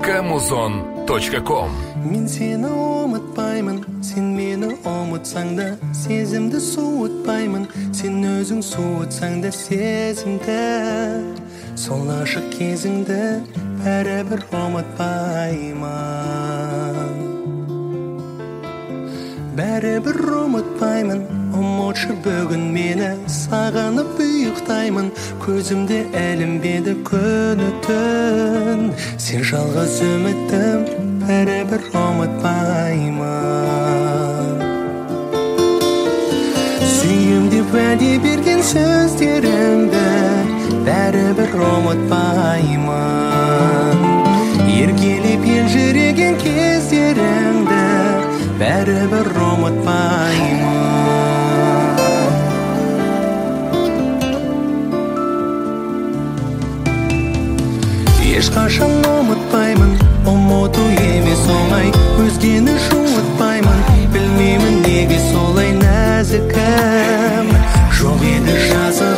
Kamuzon.com. Мен сені ұмытпаймын, сен мені ұмытсаң да, сезімді суытпаймын, сен өзің суытсаң да сезімді. Сол ашық кезіңді бәрібір ұмытпаймын. Бәрібір ұмытпаймын, ұмытшы бүгін мені, сағынып ұйықтаймын, көзімде әлімбеді күні түн. Сен жалғыз үмітім, бәрібір ұмытпаймын. Сүйем деп уәде берген сөздеріңді бәрібір ұмытпаймын. Еркелеп елжіреген кездеріңді бәрібір ұмытпаймын. Ешқашан ұмытпаймын, ұмыту емес оңай, өзгені жуытпаймын, білмеймін неге солай нәзікім. Жоқ еді жазы